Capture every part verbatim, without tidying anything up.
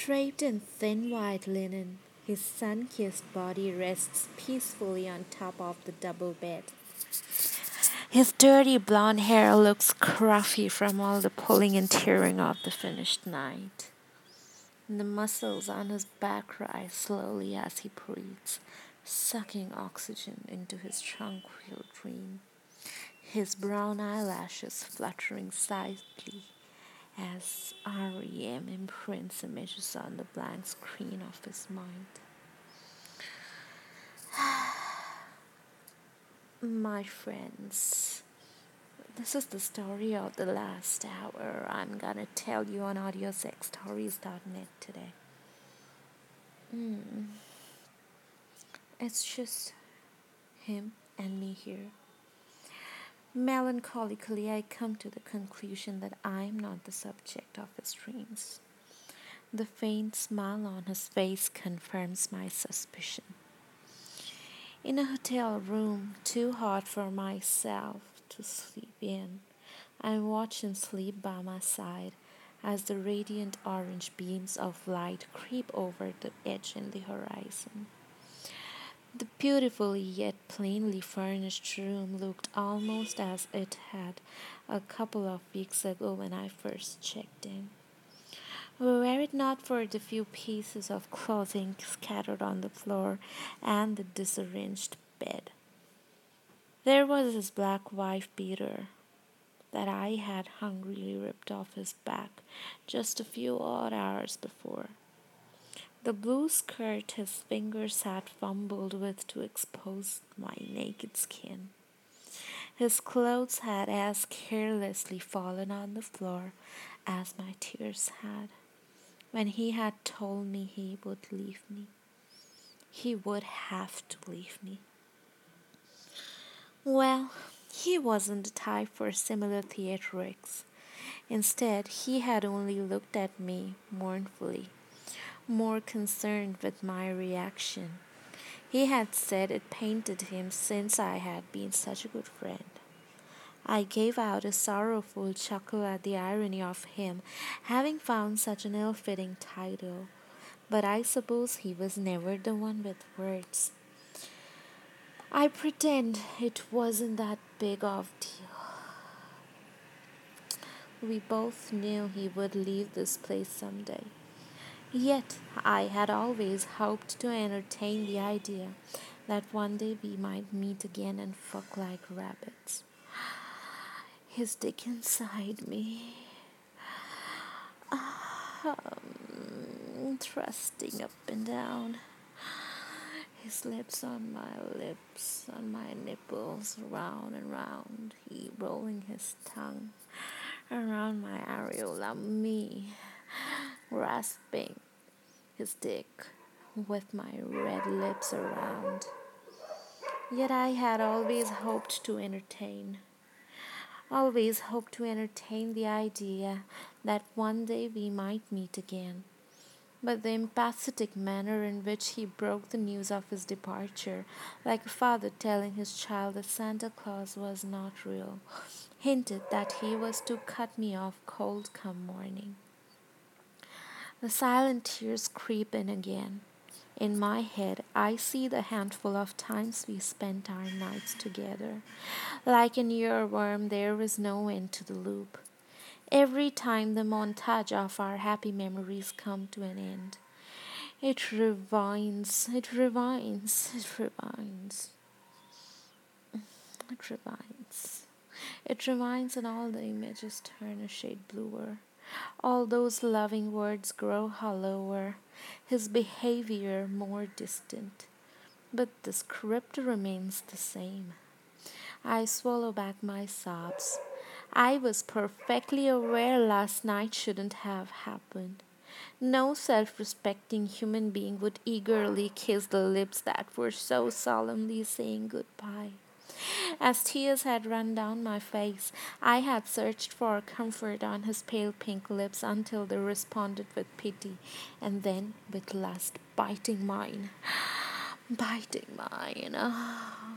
Draped in thin white linen, his sun-kissed body rests peacefully on top of the double bed. His dirty blonde hair looks scruffy from all the pulling and tearing of the finished night. The muscles on his back rise slowly as he breathes, sucking oxygen into his tranquil dream, his brown eyelashes fluttering slightly as R E M imprints images on the blank screen of his mind. My friends, this is the story of the last hour I'm gonna tell you on audio sex stories dot net today. Mm. It's just him and me here. Melancholically, I come to the conclusion that I'm not the subject of his dreams. The faint smile on his face confirms my suspicion. In a hotel room too hot for myself to sleep in, I watch him sleep by my side as the radiant orange beams of light creep over the edge in the horizon. The beautifully yet plainly furnished room looked almost as it had a couple of weeks ago when I first checked in. Were it not for the few pieces of clothing scattered on the floor and the disarranged bed. There was his black wife beater that I had hungrily ripped off his back just a few odd hours before. The blue skirt his fingers had fumbled with to expose my naked skin. His clothes had as carelessly fallen on the floor as my tears had, when he had told me he would leave me. He would have to leave me. Well, he wasn't the type for similar theatrics. Instead, he had only looked at me mournfully, more concerned with my reaction. He had said it painted him since I had been such a good friend. I gave out a sorrowful chuckle at the irony of him having found such an ill-fitting title, but I suppose he was never the one with words. I pretend it wasn't that big of a deal. We both knew he would leave this place someday. Yet I had always hoped to entertain the idea that one day we might meet again and fuck like rabbits. His dick inside me, um, thrusting up and down. His lips on my lips, on my nipples, round and round. He rolling his tongue around my areola, me rasping his dick with my red lips around. Yet I had always hoped to entertain, always hoped to entertain the idea that one day we might meet again. But the empathetic manner in which he broke the news of his departure, like a father telling his child that Santa Claus was not real, hinted that he was to cut me off cold come morning. The silent tears creep in again. In my head, I see the handful of times we spent our nights together. Like an earworm, there was no end to the loop. Every time the montage of our happy memories come to an end, it rewinds, it rewinds, it rewinds, it rewinds. It rewinds and all the images turn a shade bluer. All those loving words grow hollower, his behavior more distant. But the script remains the same. I swallow back my sobs. I was perfectly aware last night shouldn't have happened. No self-respecting human being would eagerly kiss the lips that were so solemnly saying goodbye. As tears had run down my face, I had searched for comfort on his pale pink lips until they responded with pity, and then with lust, biting mine, biting mine. Ah.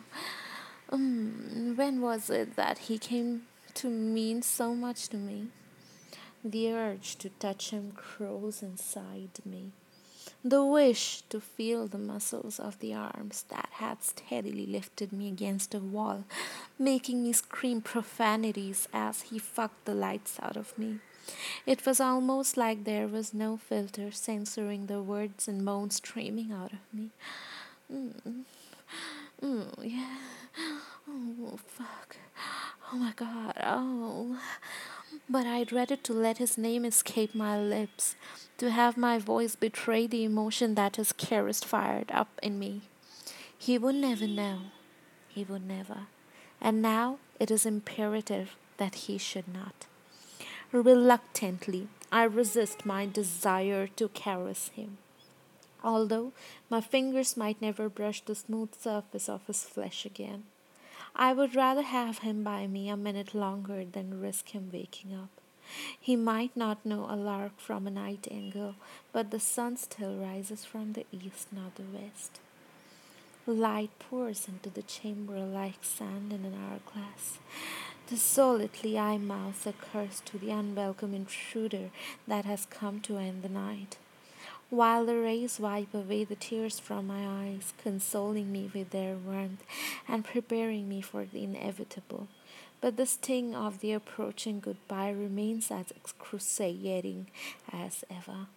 Um, when was it that he came to mean so much to me? The urge to touch him grows inside me. The wish to feel the muscles of the arms that had steadily lifted me against a wall, making me scream profanities as he fucked the lights out of me. It was almost like there was no filter censoring the words and moans streaming out of me. Mm, mm, yeah. Oh, fuck. Oh my god. Oh. But I dreaded to let his name escape my lips, to have my voice betray the emotion that his caress fired up in me. He would never know. He would never. And now it is imperative that he should not. Reluctantly, I resist my desire to caress him, although my fingers might never brush the smooth surface of his flesh again. I would rather have him by me a minute longer than risk him waking up. He might not know a lark from a nightingale, but the sun still rises from the east, not the west. Light pours into the chamber like sand in an hourglass. Desolately I mouth a curse to the unwelcome intruder that has come to end the night, while the rays wipe away the tears from my eyes, consoling me with their warmth and preparing me for the inevitable. But the sting of the approaching goodbye remains as excruciating as ever.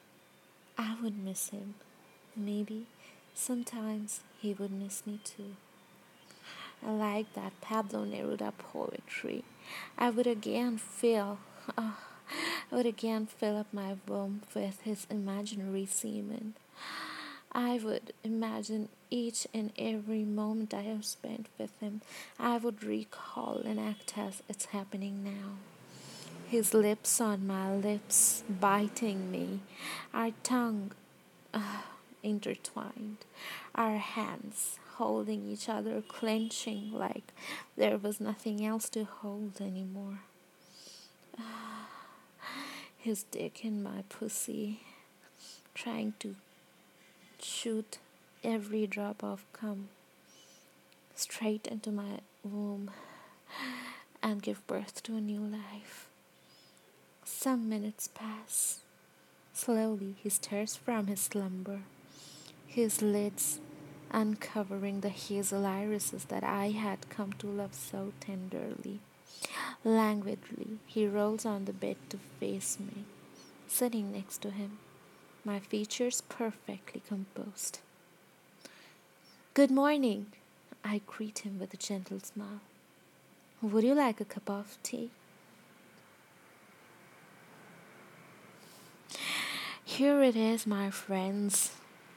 I would miss him. Maybe sometimes he would miss me too. I like that Pablo Neruda poetry. I would again feel, ah, I would again fill up my womb with his imaginary semen. I would imagine each and every moment I have spent with him. I would recall and act as it's happening now. His lips on my lips, biting me, our tongue uh, intertwined, our hands holding each other, clenching like there was nothing else to hold anymore. His dick in my pussy, trying to shoot every drop of cum straight into my womb and give birth to a new life. Some minutes pass. Slowly he stirs from his slumber, his lids uncovering the hazel irises that I had come to love so tenderly. Languidly, he rolls on the bed to face me, sitting next to him, my features perfectly composed. Good morning, I greet him with a gentle smile. Would you like a cup of tea? Here it is, my friends.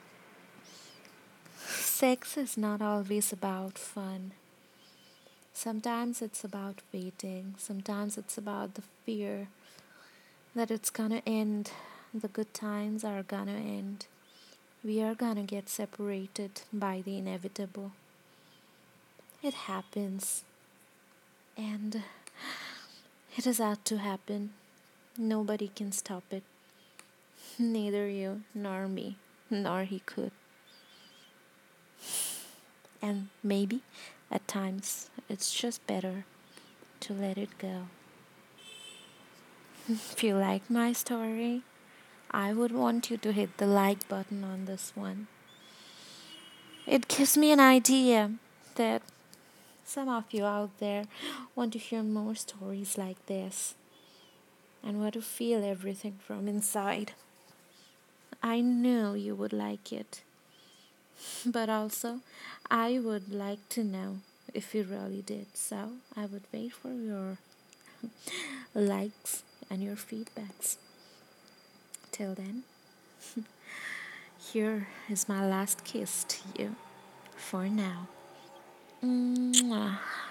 Sex is not always about fun. Sometimes it's about waiting. Sometimes it's about the fear that it's gonna end. The good times are gonna end. We are gonna get separated by the inevitable. It happens. And it is out to happen. Nobody can stop it. Neither you nor me, nor he could. And maybe, at times, it's just better to let it go. If you like my story, I would want you to hit the like button on this one. It gives me an idea that some of you out there want to hear more stories like this and want to feel everything from inside. I know you would like it. But also, I would like to know if you really did. So I would wait for your likes and your feedbacks. Till then, here is my last kiss to you for now. Mwah.